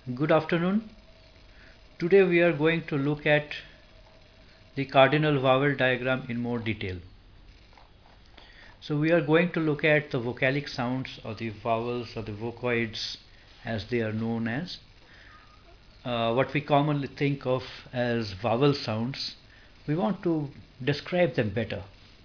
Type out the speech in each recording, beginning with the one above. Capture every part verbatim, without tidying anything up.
Good afternoon. Today we are going to look at the cardinal vowel diagram in more detail. So we are going to look at the vocalic sounds or the vowels or the vocoids as they are known as. Uh, what we commonly think of as vowel sounds, we want to describe them better.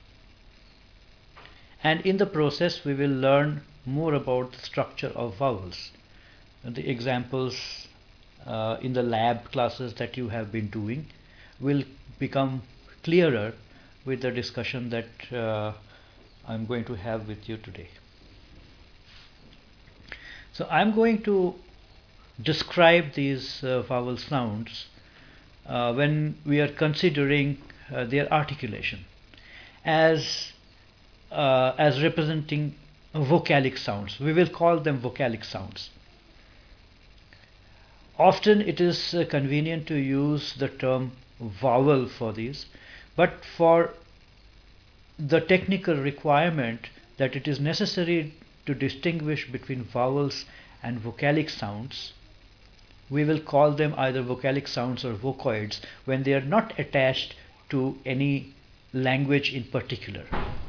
And in the process we will learn more about the structure of vowels. The examples uh, in the lab classes that you have been doing will become clearer with the discussion that uh, I'm going to have with you today. So I'm going to describe these uh, vowel sounds uh, when we are considering uh, their articulation as uh, as representing vocalic sounds. We will call them vocalic sounds. Often it is uh, convenient to use the term vowel for these, but for the technical requirement that it is necessary to distinguish between vowels and vocalic sounds, we will call them either vocalic sounds or vocoids when they are not attached to any language in particular.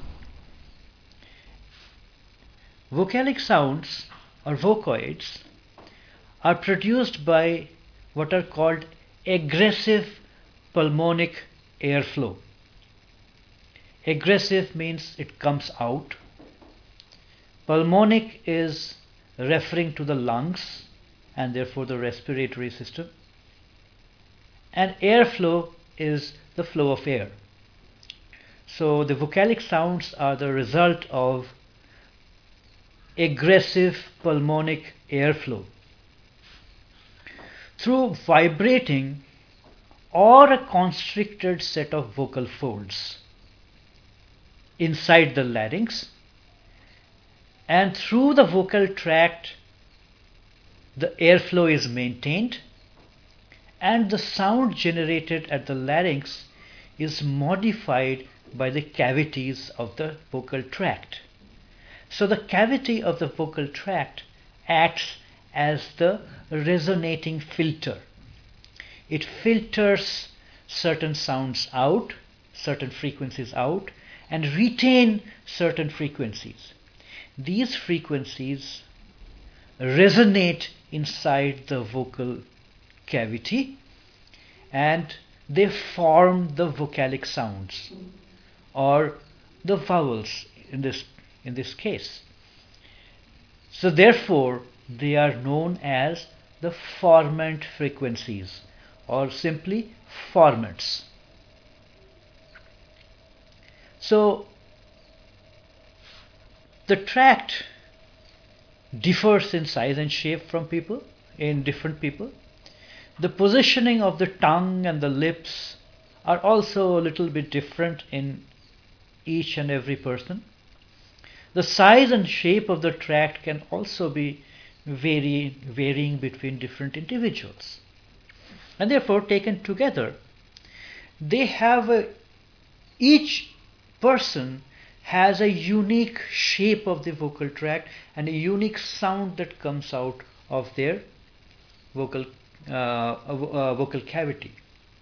Vocalic sounds or vocoids are produced by what are called aggressive pulmonic airflow. Aggressive means it comes out. Pulmonic is referring to the lungs and therefore the respiratory system. And airflow is the flow of air. So the vocalic sounds are the result of aggressive pulmonic airflow. Through vibrating or a constricted set of vocal folds inside the larynx, and through the vocal tract the airflow is maintained and the sound generated at the larynx is modified by the cavities of the vocal tract. So the cavity of the vocal tract acts as the resonating filter. It filters certain sounds out, certain frequencies out, and retain certain frequencies. These frequencies resonate inside the vocal cavity and they form the vocalic sounds or the vowels in this in this case. So therefore they are known as the formant frequencies or simply formants. So the tract differs in size and shape from people, in different people. The positioning of the tongue and the lips are also a little bit different in each and every person. The size and shape of the tract can also be vary, varying between different individuals. And therefore, taken together, they have a, each person has a unique shape of the vocal tract and a unique sound that comes out of their vocal uh, uh, vocal cavity.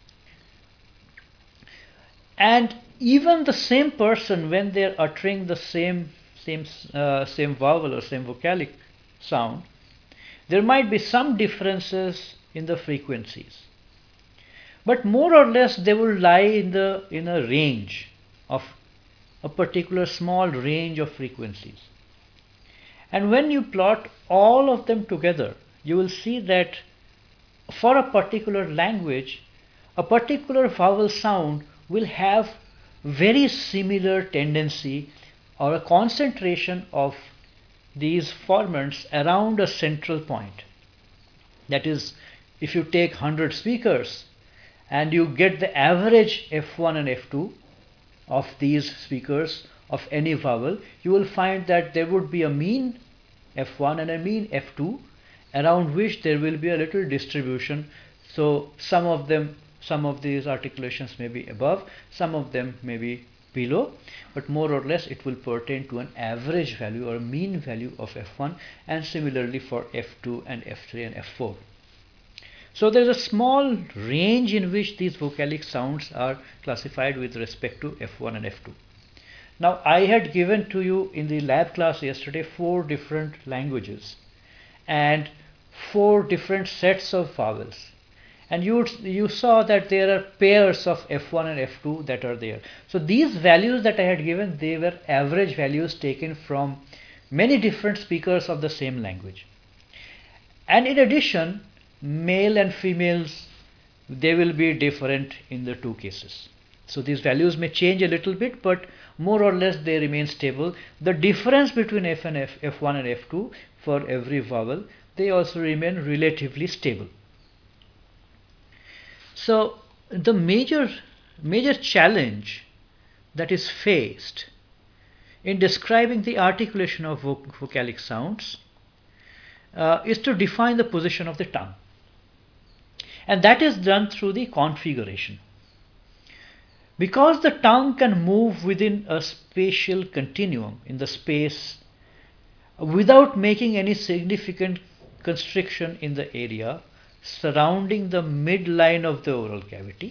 And even the same person, when they are uttering the same same uh, same vowel or same vocalic sound, there might be some differences in the frequencies, but more or less they will lie in the in a range of a particular small range of frequencies. And when you plot all of them together, you will see that for a particular language, a particular vowel sound will have very similar tendency or a concentration of these formants around a central point. That is, if you take one hundred speakers and you get the average F one and F two of these speakers of any vowel, you will find that there would be a mean F one and a mean F two around which there will be a little distribution. So some of them, some of these articulations may be above, some of them may be below, but more or less it will pertain to an average value or a mean value of F one, and similarly for F two and F three and F four. So there is a small range in which these vocalic sounds are classified with respect to F one and F two. Now I had given to you in the lab class yesterday four different languages and four different sets of vowels. And you, you saw that there are pairs of F one and F two that are there. So these values that I had given, they were average values taken from many different speakers of the same language. And in addition, male and females, they will be different in the two cases. So these values may change a little bit, but more or less they remain stable. The difference between F and F, F one and F two for every vowel, they also remain relatively stable. So the major, major challenge that is faced in describing the articulation of voc vocalic sounds uh, is to define the position of the tongue. And that is done through the configuration. Because the tongue can move within a spatial continuum in the space without making any significant constriction in the area surrounding the midline of the oral cavity.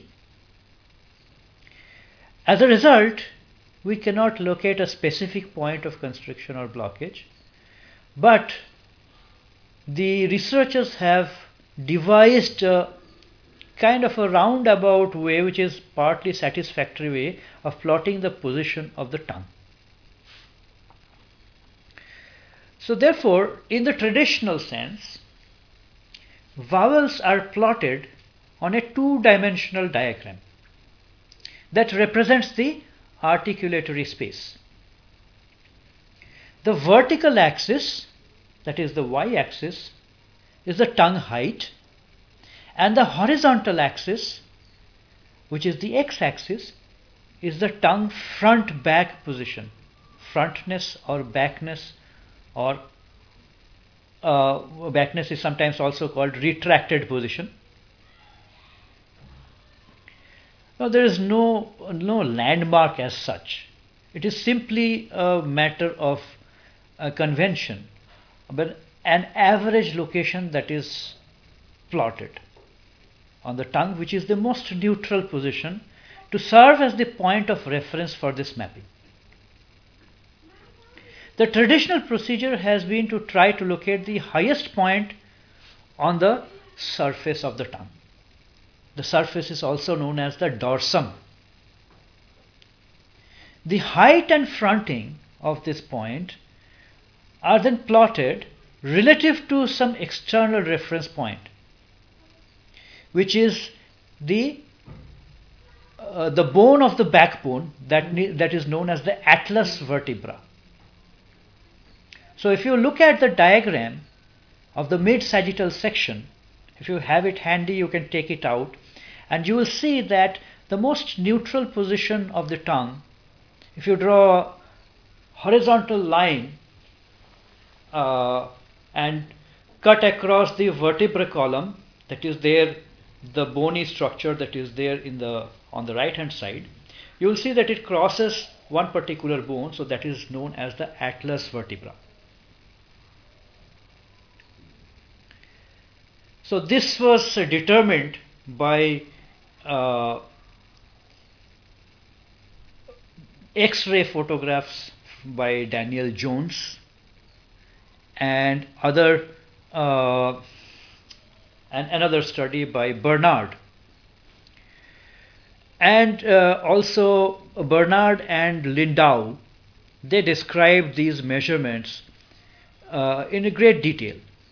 As a result, we cannot locate a specific point of constriction or blockage, but the researchers have devised a kind of a roundabout way, which is partly satisfactory way of plotting the position of the tongue. So therefore, in the traditional sense, vowels are plotted on a two-dimensional diagram that represents the articulatory space. The vertical axis, that is the y-axis, is the tongue height, and the horizontal axis, which is the x-axis, is the tongue front-back position, frontness or backness, or uh, backness is sometimes also called retracted position. Now there is no, no landmark as such. It is simply a matter of a convention, but an average location that is plotted on the tongue, which is the most neutral position, to serve as the point of reference for this mapping. The traditional procedure has been to try to locate the highest point on the surface of the tongue. The surface is also known as the dorsum. The height and fronting of this point are then plotted relative to some external reference point, which is the uh, the bone of the backbone that, that is known as the atlas vertebra. So if you look at the diagram of the mid-sagittal section, if you have it handy, you can take it out, and you will see that the most neutral position of the tongue, if you draw a horizontal line uh, and cut across the vertebral column, that is there, the bony structure that is there in the on the right hand side, you will see that it crosses one particular bone, so that is known as the atlas vertebra. So this was uh, determined by uh, X-ray photographs by Daniel Jones and other uh, and another study by Bernard. And uh, also Bernard and Lindau, they described these measurements uh, in a great detail.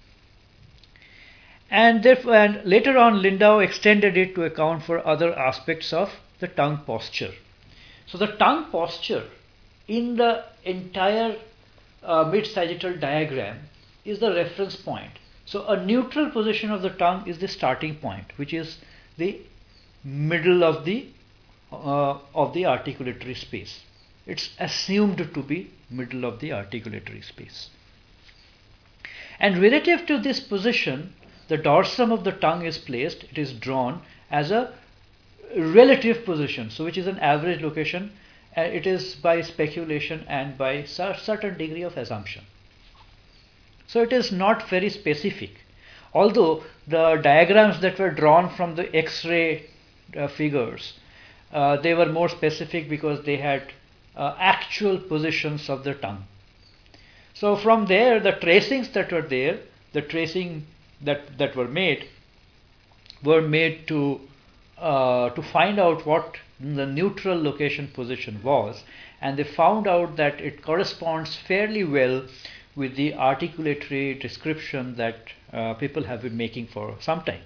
And, therefore, and later on Lindau extended it to account for other aspects of the tongue posture. So the tongue posture in the entire uh, mid-sagittal diagram is the reference point. So a neutral position of the tongue is the starting point, which is the middle of the uh, of the articulatory space. It's assumed to be middle of the articulatory space. And relative to this position, the dorsum of the tongue is placed, it is drawn as a relative position, so which is an average location. Uh, it is by speculation and by a certain degree of assumption. So it is not very specific. although the diagrams that were drawn from the X-ray uh, figures, uh, they were more specific because they had uh, actual positions of the tongue. So from there, the tracings that were there, the tracing that, that were made, were made to uh, to find out what the neutral location position was, and they found out that it corresponds fairly well with the articulatory description that uh, people have been making for some time.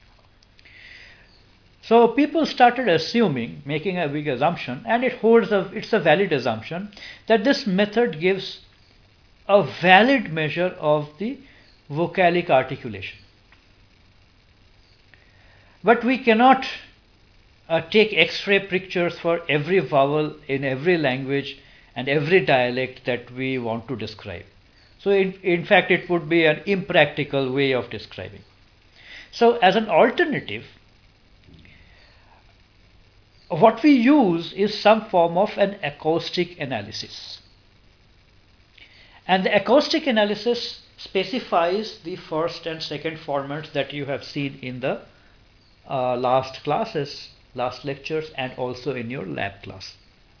So people started assuming, making a big assumption, and it holds a, it's a valid assumption, that this method gives a valid measure of the vocalic articulation. But we cannot uh, take X-ray pictures for every vowel in every language and every dialect that we want to describe. So in, in fact, it would be an impractical way of describing. So as an alternative, what we use is some form of an acoustic analysis. And the acoustic analysis specifies the first and second formats that you have seen in the uh, last classes, last lectures, and also in your lab class.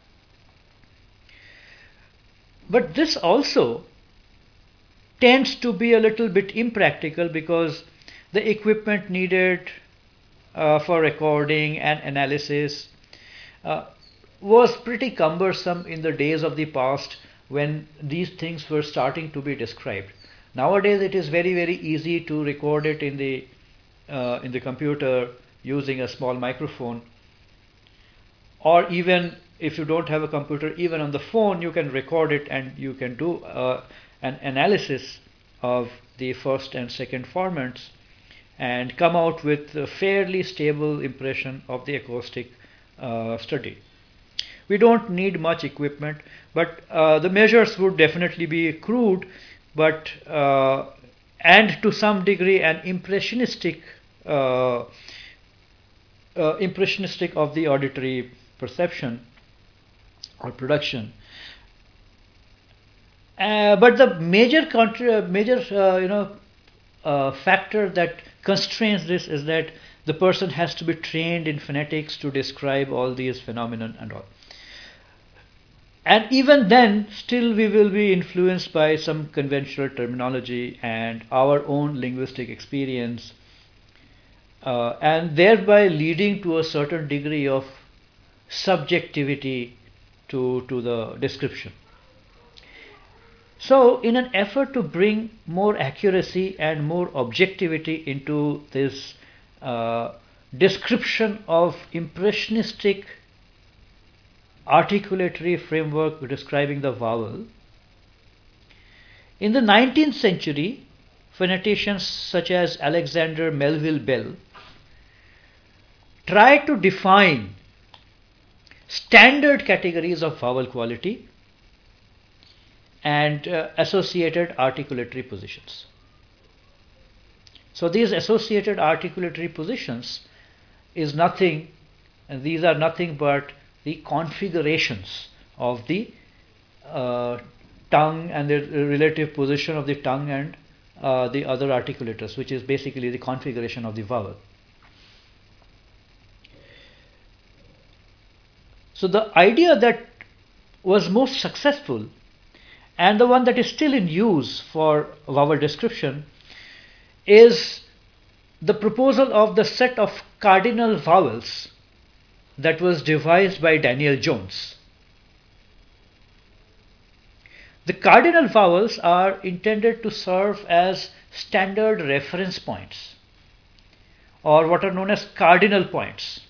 But this also tends to be a little bit impractical because the equipment needed uh, for recording and analysis uh, was pretty cumbersome in the days of the past when these things were starting to be described. Nowadays it is very very easy to record it in the uh, in the computer using a small microphone, or even if you don't have a computer, even on the phone you can record it and you can do uh, an analysis of the first and second formats and come out with a fairly stable impression of the acoustic uh, study. We don't need much equipment, but uh, the measures would definitely be crude, but uh, and to some degree an impressionistic uh, uh, impressionistic of the auditory perception or production. Uh, but the major contra- major uh, you know uh, factor that constrains this is that the person has to be trained in phonetics to describe all these phenomena and all. And even then, still we will be influenced by some conventional terminology and our own linguistic experience, uh, and thereby leading to a certain degree of subjectivity to, to the description. So, in an effort to bring more accuracy and more objectivity into this uh, description of impressionistic articulatory framework describing the vowel, in the nineteenth century, phoneticians such as Alexander Melville Bell tried to define standard categories of vowel quality and uh, associated articulatory positions. So these associated articulatory positions is nothing, and these are nothing but the configurations of the uh, tongue and the relative position of the tongue and uh, the other articulators, which is basically the configuration of the vowel. So the idea that was most successful and the one that is still in use for vowel description is the proposal of the set of cardinal vowels that was devised by Daniel Jones. The cardinal vowels are intended to serve as standard reference points, or what are known as cardinal points.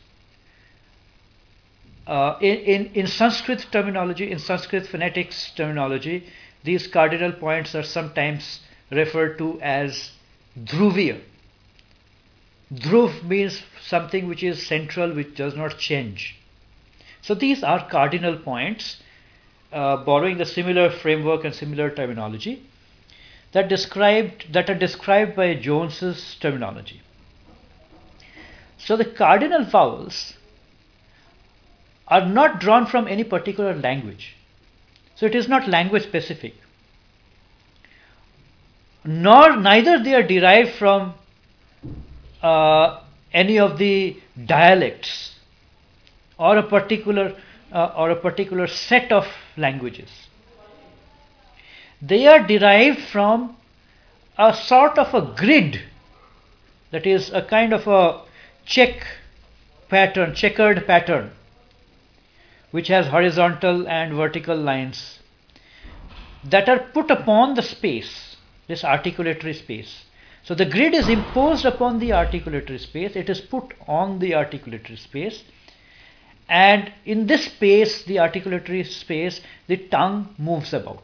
Uh, in, in, in Sanskrit terminology, in Sanskrit phonetics terminology, these cardinal points are sometimes referred to as dhruviya. Dhruv means something which is central, which does not change. So these are cardinal points, uh, borrowing the similar framework and similar terminology that described that are described by Jones's terminology. So the cardinal vowels are not drawn from any particular language. So it is not language specific. Nor neither they are derived from uh, any of the dialects or a particular uh, or a particular set of languages. They are derived from a sort of a grid, that is a kind of a check pattern, checkered pattern, which has horizontal and vertical lines that are put upon the space, this articulatory space. So the grid is imposed upon the articulatory space, it is put on the articulatory space, and in this space, the articulatory space, the tongue moves about.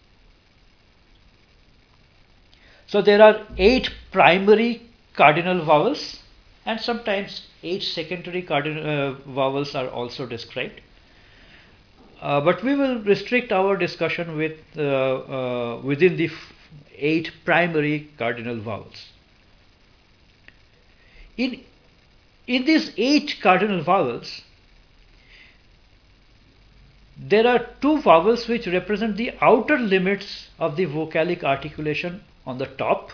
So there are eight primary cardinal vowels, and sometimes eight secondary cardinal uh, vowels are also described. Uh, but we will restrict our discussion with uh, uh, within the f- eight primary cardinal vowels. In in these eight cardinal vowels, there are two vowels which represent the outer limits of the vocalic articulation on the top,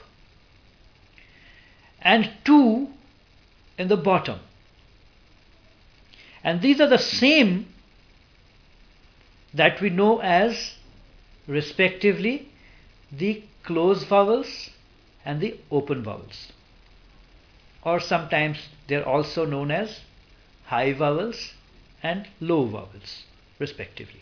and two in the bottom. And these are the same that we know as, respectively, the closed vowels and the open vowels. Or sometimes they are also known as high vowels and low vowels, respectively.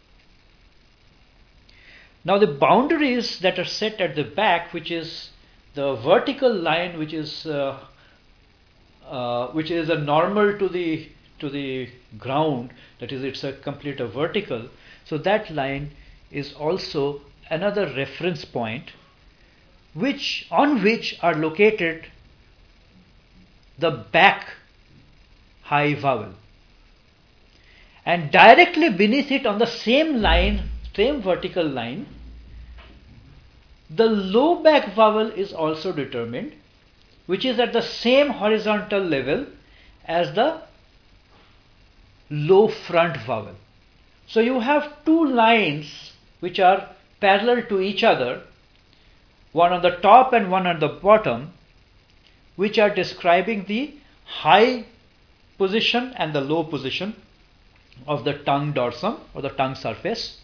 Now the boundaries that are set at the back, which is the vertical line, which is uh, uh, which is a normal to the to the ground, that is, it's a complete a vertical. So that line is also another reference point, which on which are located the back high vowel, and directly beneath it on the same line, same vertical line, the low back vowel is also determined, which is at the same horizontal level as the low front vowel. So you have two lines which are parallel to each other, one on the top and one on the bottom, which are describing the high position and the low position of the tongue dorsum or the tongue surface.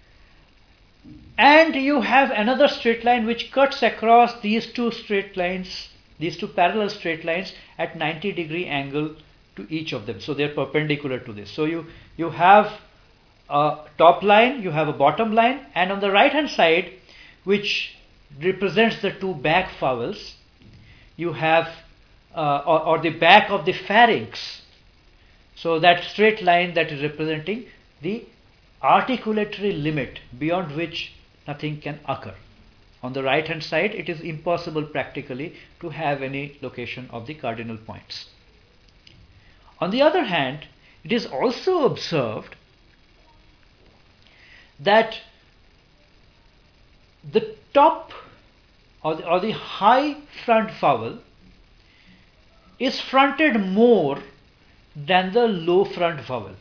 And you have another straight line which cuts across these two straight lines, these two parallel straight lines at ninety degree angle to each of them. So they are perpendicular to this. So you, you have a top line, you have a bottom line, and on the right hand side, which represents the two back vowels, you have uh, or, or the back of the pharynx. So that straight line that is representing the articulatory limit beyond which nothing can occur. On the right hand side, it is impossible practically to have any location of the cardinal points. On the other hand, it is also observed that the top or the, or the high front vowel is fronted more than the low front vowel.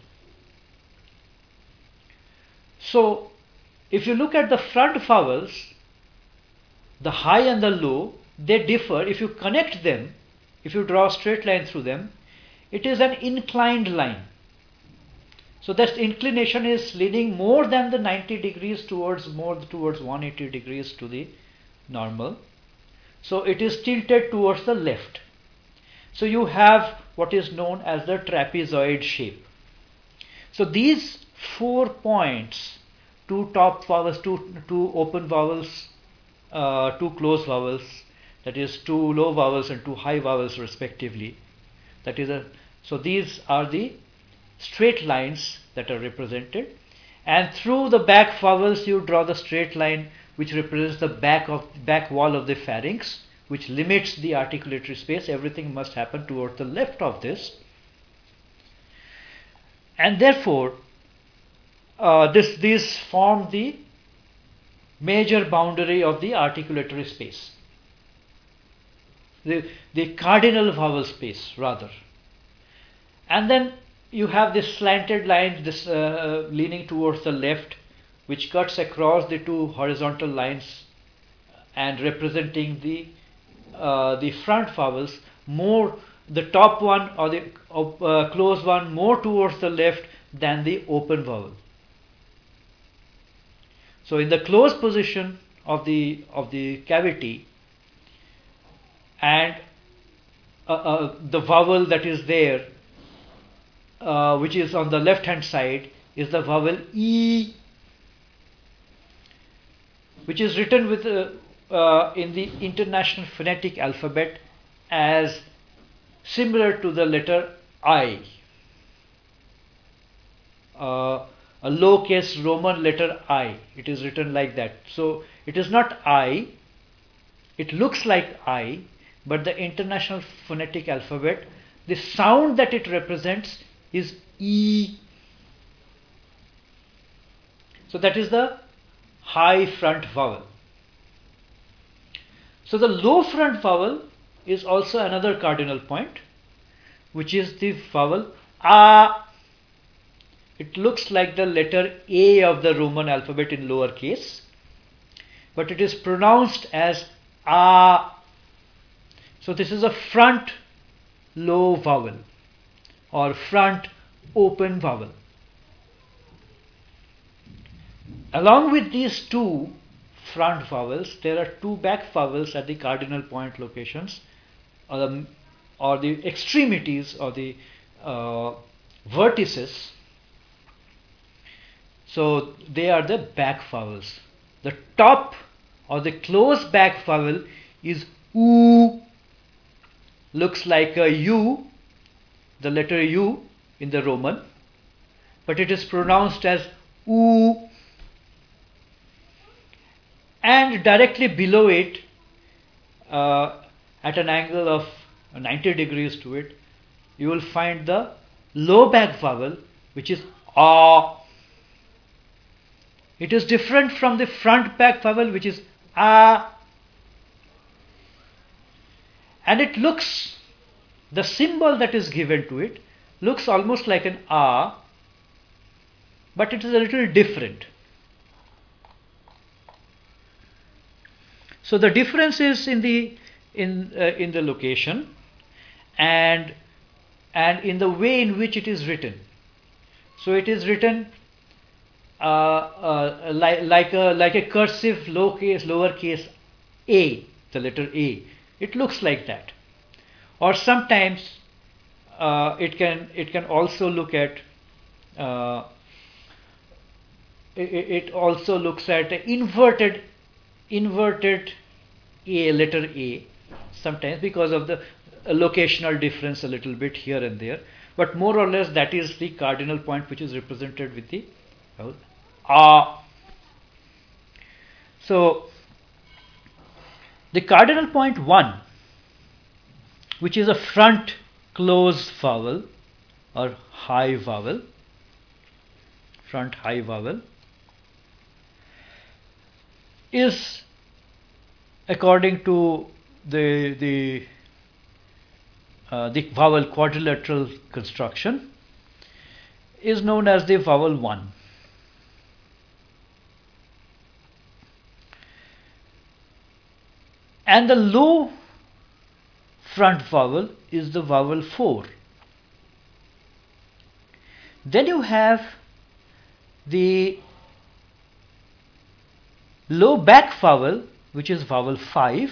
So if you look at the front vowels, the high and the low, they differ. If you connect them, if you draw a straight line through them, it is an inclined line. So that inclination is leaning more than the ninety degrees towards more towards one hundred eighty degrees to the normal. So it is tilted towards the left. So you have what is known as the trapezoid shape. So these four points, two top vowels, two, two open vowels, uh, two closed vowels, that is two low vowels and two high vowels respectively. That is a, so these are the straight lines that are represented, and through the back vowels you draw the straight line which represents the back of back wall of the pharynx, which limits the articulatory space. Everything must happen towards the left of this, and therefore uh, this these form the major boundary of the articulatory space, the, the cardinal vowel space rather. And then you have this slanted line, this uh, leaning towards the left, which cuts across the two horizontal lines and representing the uh, the front vowels more, the top one or the uh, closed one more towards the left than the open vowel. So in the closed position of the of the cavity, and uh, uh, the vowel that is there, uh, which is on the left hand side, is the vowel E, which is written with uh, uh, in the International Phonetic Alphabet as similar to the letter I, uh, a lowercase Roman letter I. It is written like that. So it is not I, it looks like I, but the International Phonetic Alphabet, the sound that it represents is E. So that is the high front vowel. So the low front vowel is also another cardinal point, which is the vowel A. It looks like the letter A of the Roman alphabet in lower case, but it is pronounced as A. So this is a front low vowel or front open vowel. Along with these two front vowels, there are two back vowels at the cardinal point locations, or the, or the extremities or the uh, vertices. So they are the back vowels. The top or the close back vowel is U. Looks like a U, the letter U in the Roman, but it is pronounced as U. And directly below it, uh, at an angle of ninety degrees to it, you will find the low back vowel, which is A. It is different from the front back vowel, which is A. And it looks, the symbol that is given to it looks almost like an A, but it is a little different. So the difference is in the in uh, in the location and and in the way in which it is written. So it is written uh, uh, like like a like a cursive lowercase lowercase a, the letter A. It looks like that. Or sometimes uh, it can it can also look at uh, it, it also looks at inverted inverted A, letter A, sometimes because of the locational difference a little bit here and there, but more or less that is the cardinal point which is represented with the vowel A. So the cardinal point one, which is a front closed vowel or high vowel, front high vowel, is, according to the the uh, the vowel quadrilateral construction, is known as the vowel one. And the low front vowel is the vowel four. Then you have the low back vowel, which is vowel five,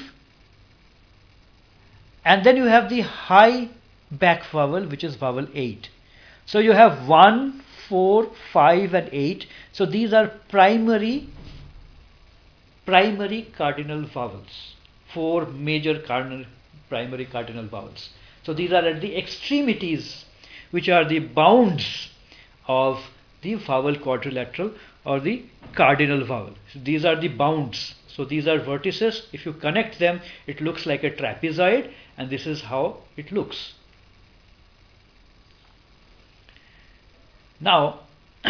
and then you have the high back vowel, which is vowel eight. So you have one, four, five and eight. So these are primary primary cardinal vowels, four major cardinal primary cardinal vowels. So these are at the extremities, which are the bounds of the vowel quadrilateral or the cardinal vowel. So these are the bounds. So these are vertices. If you connect them, it looks like a trapezoid, and this is how it looks. Now,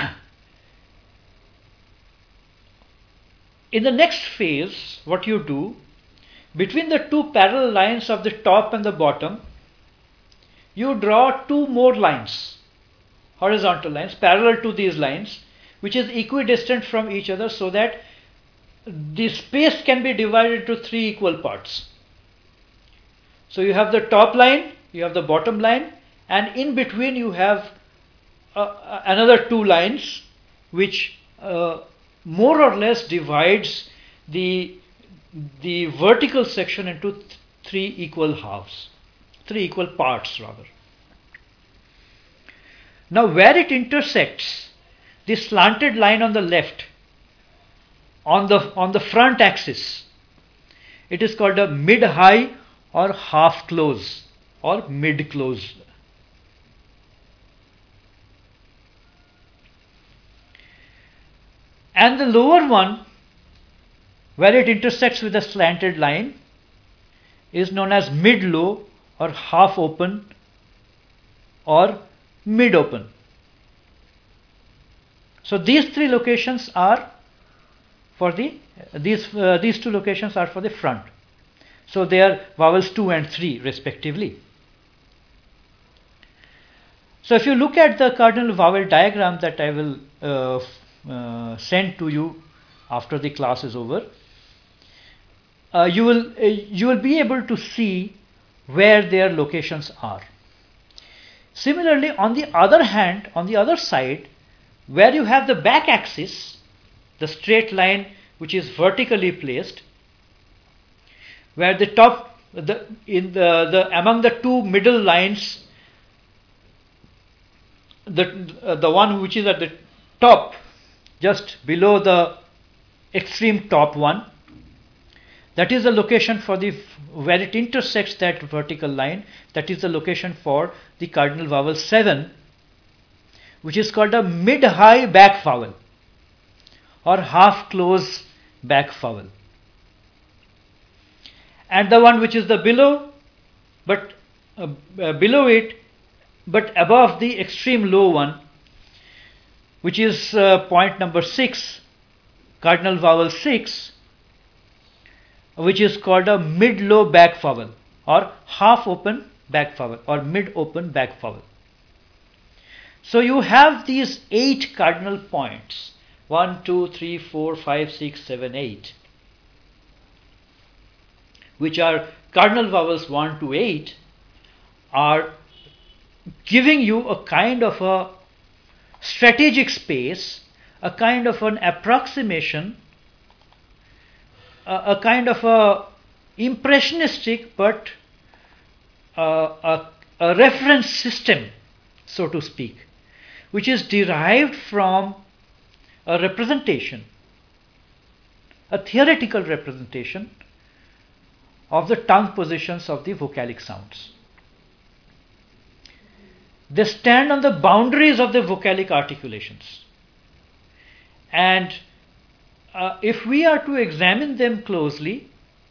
in the next phase, what you do, between the two parallel lines of the top and the bottom, you draw two more lines, horizontal lines, parallel to these lines, which is equidistant from each other, so that the space can be divided into three equal parts. So you have the top line, you have the bottom line, and in between you have uh, another two lines which uh, more or less divides the the vertical section into th three equal halves, three equal parts rather. Now where it intersects, the slanted line on the left, on the on the front axis, it is called a mid-high or half close or mid-close. And the lower one, where it intersects with the slanted line, is known as mid-low or half open or mid-open. So these three locations are for the these uh, these two locations are for the front. So they are vowels two and three respectively. So if you look at the cardinal vowel diagram that I will uh, uh, send to you after the class is over, uh, you will uh, you will be able to see where their locations are. Similarly, on the other hand, on the other side, where you have the back axis, the straight line which is vertically placed, where the top the in the, the among the two middle lines, the uh, the one which is at the top, just below the extreme top one, that is the location for the where it intersects that vertical line. That is the location for the cardinal vowel seven, which is called a mid-high back vowel or half close back vowel. And the one which is the below, but uh, uh, below it, but above the extreme low one, which is uh, point number six, cardinal vowel six, which is called a mid-low back vowel or half open back vowel or mid-open back vowel. So you have these eight cardinal points, one, two, three, four, five, six, seven, eight, which are cardinal vowels one to eight, are giving you a kind of a strategic space, a kind of an approximation, a, a kind of a impressionistic but uh, a, a reference system, so to speak, which is derived from a representation, a theoretical representation of the tongue positions of the vocalic sounds. They stand on the boundaries of the vocalic articulations. And uh, if we are to examine them closely,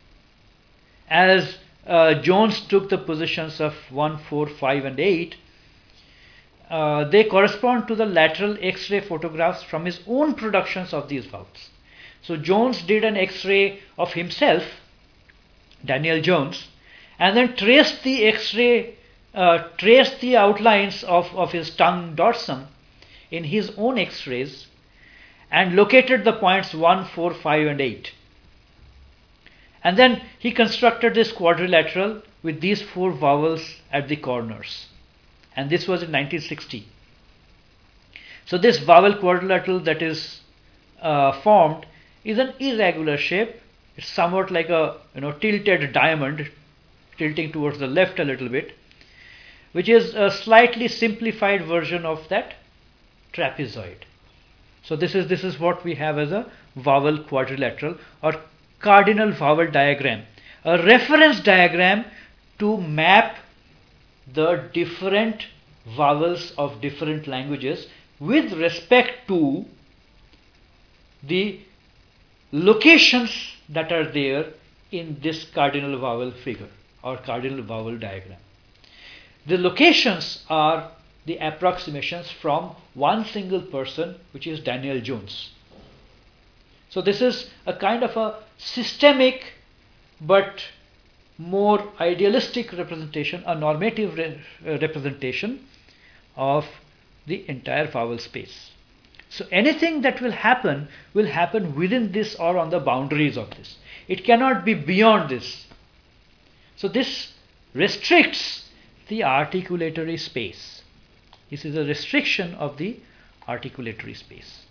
as uh, Jones took the positions of one, four, five and eight, uh, they correspond to the lateral X-ray photographs from his own productions of these vowels. So Jones did an X-ray of himself, Daniel Jones, and then traced the X-ray, uh, traced the outlines of, of his tongue dorsum in his own X-rays and located the points one, four, five and eight. And then he constructed this quadrilateral with these four vowels at the corners. And this was in nineteen sixty. So this vowel quadrilateral that is uh, formed is an irregular shape. It's somewhat like a you know tilted diamond, tilting towards the left a little bit, which is a slightly simplified version of that trapezoid. So this is this is what we have as a vowel quadrilateral or cardinal vowel diagram, a reference diagram to map the different vowels of different languages with respect to the locations that are there in this cardinal vowel figure or cardinal vowel diagram. The locations are the approximations from one single person, which is Daniel Jones. So this is a kind of a systemic but more idealistic representation, a normative re uh, representation of the entire vowel space. So anything that will happen will happen within this or on the boundaries of this. It cannot be beyond this. So this restricts the articulatory space. This is a restriction of the articulatory space.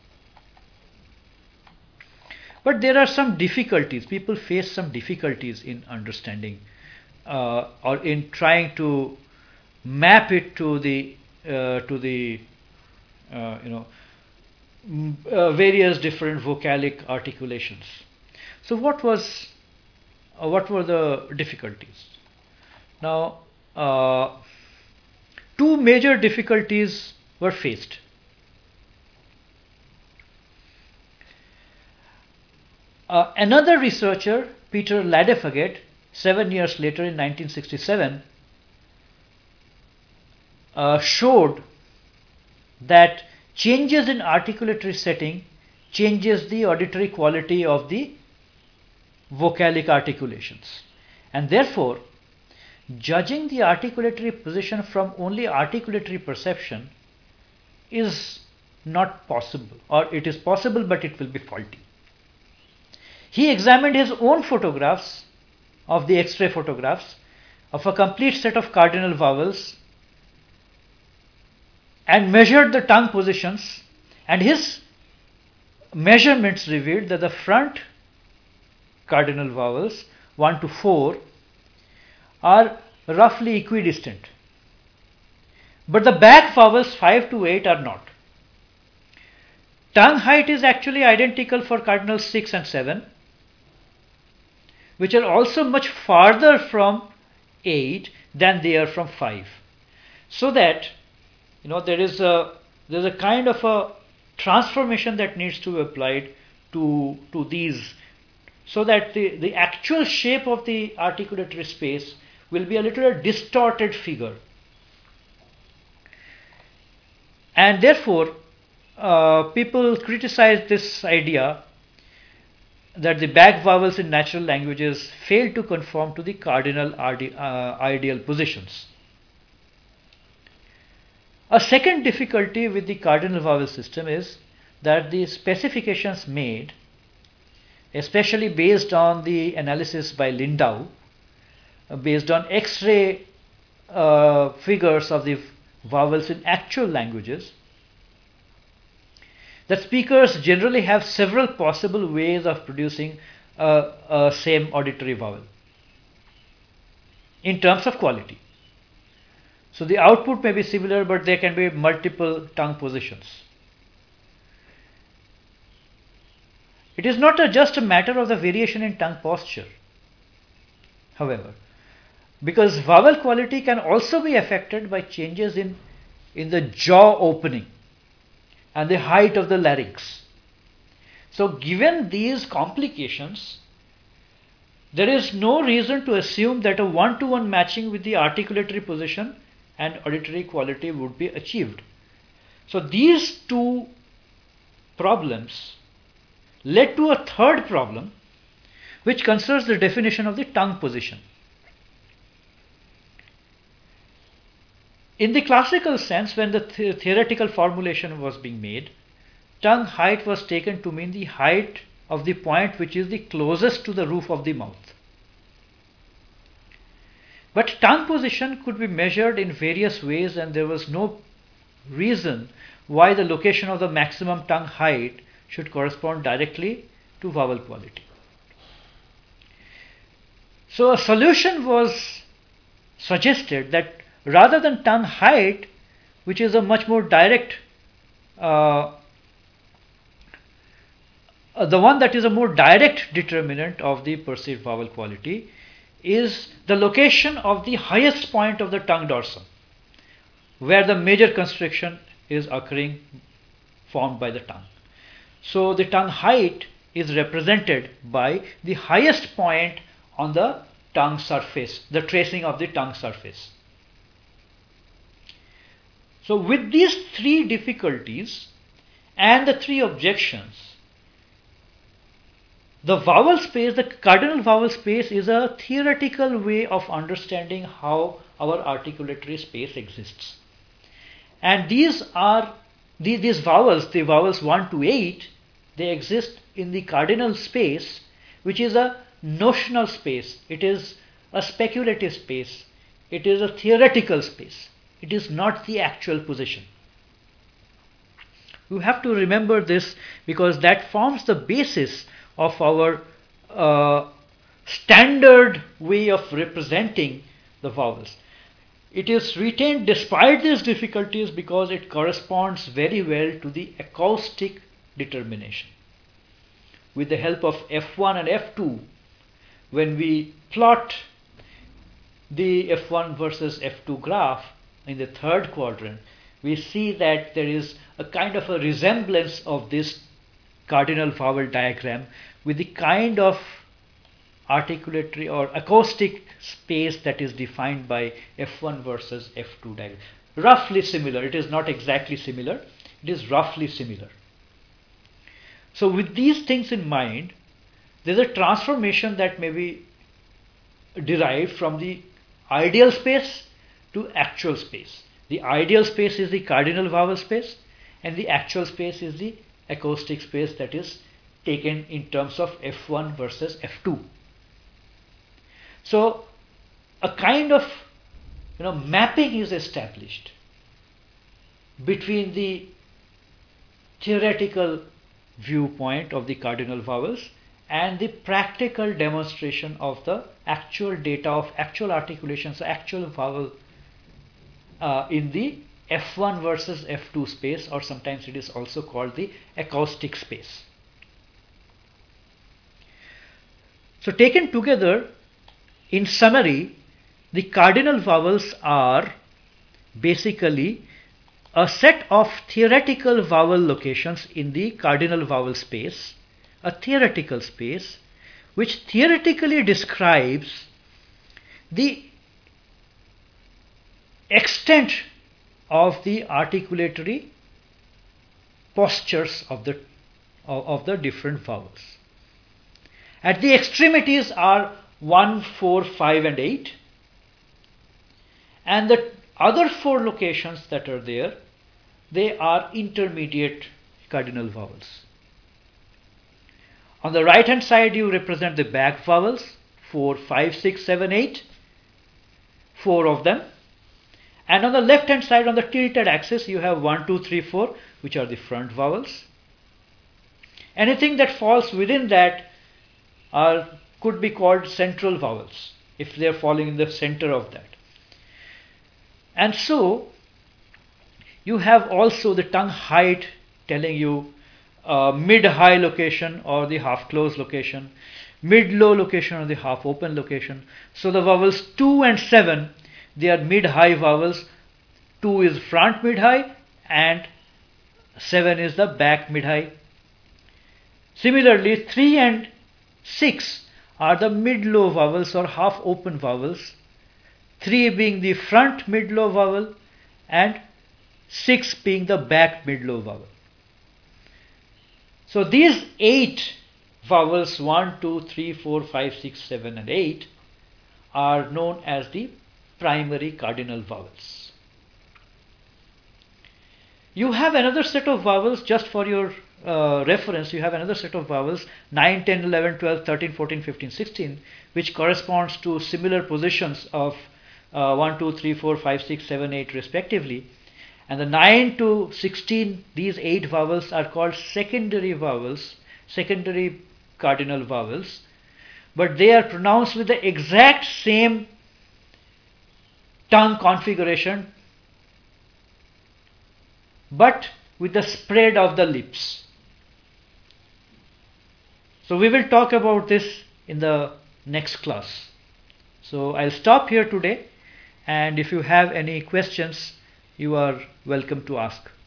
But there are some difficulties. People face some difficulties in understanding uh, or in trying to map it to the uh, to the uh, you know uh, various different vocalic articulations. So what was uh, what were the difficulties? Now, uh, two major difficulties were faced. Uh, another researcher, Peter Ladefoged, seven years later in nineteen sixty-seven, uh, showed that changes in articulatory setting changes the auditory quality of the vocalic articulations. And therefore, judging the articulatory position from only articulatory perception is not possible, or it is possible but it will be faulty. He examined his own photographs of the X-ray photographs of a complete set of cardinal vowels and measured the tongue positions, and his measurements revealed that the front cardinal vowels one to four are roughly equidistant, but the back vowels five to eight are not. Tongue height is actually identical for cardinal six and seven, which are also much farther from eight than they are from five. So that, you know, there is a there's a kind of a transformation that needs to be applied to to these, so that the, the actual shape of the articulatory space will be a little distorted figure. And therefore, uh, people criticize this idea that the back vowels in natural languages fail to conform to the cardinal uh, ideal positions. A second difficulty with the cardinal vowel system is that the specifications made, especially based on the analysis by Lindau, uh, based on X-ray uh, figures of the vowels in actual languages, that speakers generally have several possible ways of producing a, a same auditory vowel in terms of quality. So the output may be similar, but there can be multiple tongue positions. It is not a, just a matter of the variation in tongue posture, however, because vowel quality can also be affected by changes in, in the jaw opening and the height of the larynx. So given these complications, there is no reason to assume that a one-to-one matching with the articulatory position and auditory quality would be achieved. So these two problems led to a third problem, which concerns the definition of the tongue position. In the classical sense, when the th theoretical formulation was being made, tongue height was taken to mean the height of the point which is the closest to the roof of the mouth. But tongue position could be measured in various ways, and there was no reason why the location of the maximum tongue height should correspond directly to vowel quality. So a solution was suggested that rather than tongue height, which is a much more direct, uh, uh, the one that is a more direct determinant of the perceived vowel quality, is the location of the highest point of the tongue dorsum, where the major constriction is occurring, formed by the tongue. So the tongue height is represented by the highest point on the tongue surface, the tracing of the tongue surface. So with these three difficulties and the three objections, the vowel space, the cardinal vowel space, is a theoretical way of understanding how our articulatory space exists. And these are, these, these vowels, the vowels one to eight, they exist in the cardinal space, which is a notional space. It is a speculative space. It is a theoretical space. It is not the actual position. You have to remember this because that forms the basis of our uh, standard way of representing the vowels. It is retained despite these difficulties because it corresponds very well to the acoustic determination. With the help of F one and F two, when we plot the F one versus F two graph in the third quadrant, we see that there is a kind of a resemblance of this cardinal vowel diagram with the kind of articulatory or acoustic space that is defined by F one versus F two diagram. Roughly similar. It is not exactly similar. It is roughly similar. So with these things in mind, there is a transformation that may be derived from the ideal space to actual space. The ideal space is the cardinal vowel space, and the actual space is the acoustic space that is taken in terms of F one versus F two. So a kind of you know mapping is established between the theoretical viewpoint of the cardinal vowels and the practical demonstration of the actual data of actual articulations, actual vowel uh, in the F one versus F two space, or sometimes it is also called the acoustic space. So taken together, in summary, the cardinal vowels are basically a set of theoretical vowel locations in the cardinal vowel space, a theoretical space which theoretically describes the extent of the articulatory postures of the of, of the different vowels. At the extremities are one, four, five and eight, and the other four locations that are there, they are intermediate cardinal vowels. On the right hand side you represent the back vowels, four, five, six, seven, eight, four of them. And on the left hand side, on the tilted axis, you have one, two, three, four, which are the front vowels. Anything that falls within that are could be called central vowels, if they are falling in the center of that. And so you have also the tongue height telling you uh, mid-high location or the half-closed location, mid-low location or the half-open location. So the vowels two and seven, they are mid-high vowels. two is front mid-high and seven is the back mid-high. Similarly, three and six are the mid-low vowels or half-open vowels, three being the front mid-low vowel and six being the back mid-low vowel. So these eight vowels, one, two, three, four, five, six, seven and eight, are known as the primary cardinal vowels. You have another set of vowels, just for your uh, reference, you have another set of vowels nine, ten, eleven, twelve, thirteen, fourteen, fifteen, sixteen, which corresponds to similar positions of uh, one, two, three, four, five, six, seven, eight respectively. And the nine to sixteen, these eight vowels are called secondary vowels, secondary cardinal vowels, but they are pronounced with the exact same tongue configuration, but with the spread of the lips. So we will talk about this in the next class. So I'll stop here today, and if you have any questions, you are welcome to ask.